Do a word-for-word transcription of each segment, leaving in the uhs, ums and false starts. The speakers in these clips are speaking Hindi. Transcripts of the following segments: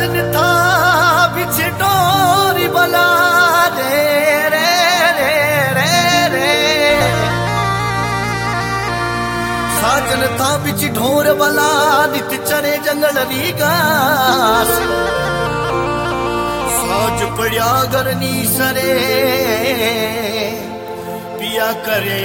साजन था बिछ डोरी बला रे रे रे रे रे साजन था बिच ढोर बला नित चरे जंगल री घास साज पड़िया गरनी सरे पिया करे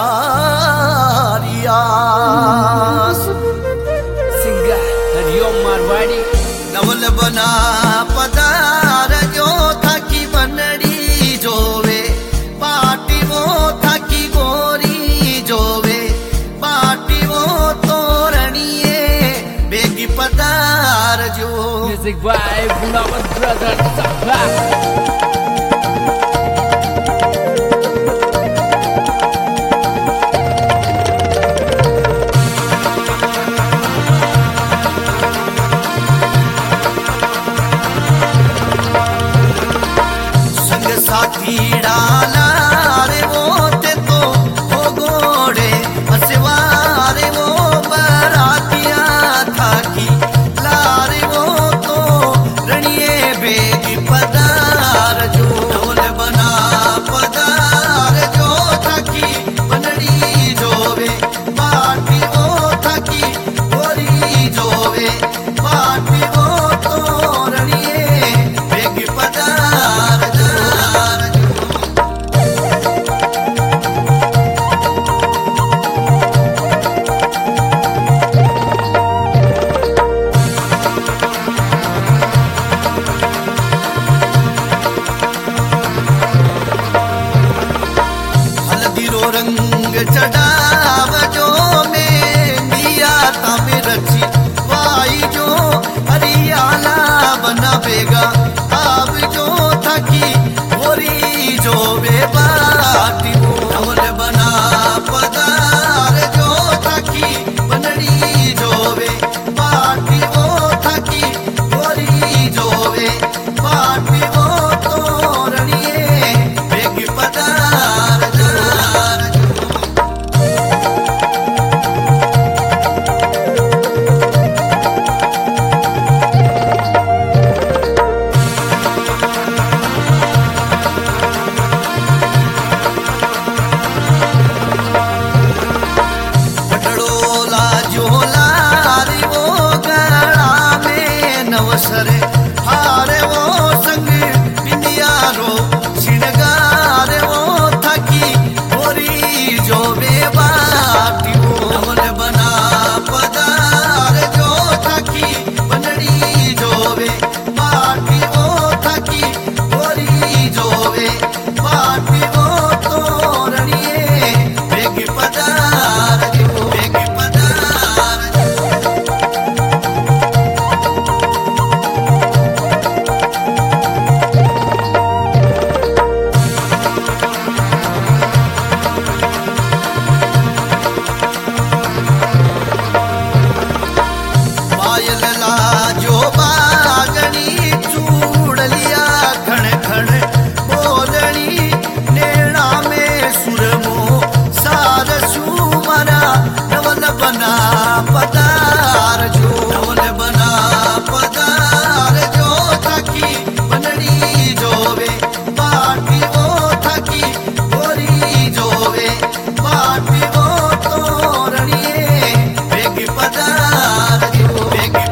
गरारियास सिंगर हरिओम मारवाड़ी नवल बना पदार जो था की बनड़ी जोवे पाटी वो था की गोरी जोवे पाटी वो तोरणिए बेगी पदार जो म्यूजिक बाय गुलावत ब्रदर सबा डाला रे वो ते तो हो गोड़े असवारे वो बरातिया था की लारे वो तो रनिए बेगी पदार जो ढोल बना पदार जो था की बनड़ी जोवे बाटी वो था की गोरी जोवे बाटी वो तो रनिए बेगी पदार रंग चढ़ाव जो में दिया तम रची वाई जो हरियाला बना बेगा अब जो थकी गोरी जो बे बाटी ढोल बना पदार जो थकी बनड़ी जोवे बाटी वो थकी गोरी जोवे बाटी वो तोरणिए बेगी पदार सरे हारे वो संग बिंदिया रो शिणगारे वो थकी गोरी जो बेबाटी वो ढोल बना पदार जो थकी बनड़ी जोवे बाटी वो थकी गोरी जोवे बाटी वो तोरणिए बेगी पदार जो बेगी पदार जो बागनी चूड़लिया खण खण बोलनी नेड़ा में सुरमो सार सुमरा ढोल बना पदार जो ढोल बना पदार जो थकी बनड़ी जोवे बाटी वो थकी गोरी जोवे बाटी वो तोरणिए बेगी पदार जो बेगी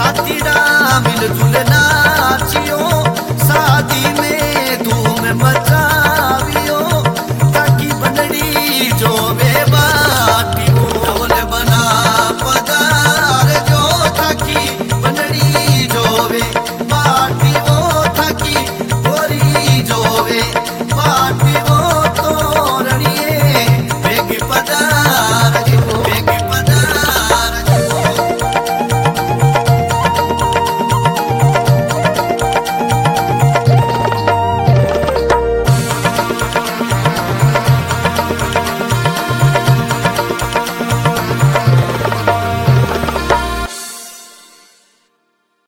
मिल जुल नाचियो शादी में धूम मचा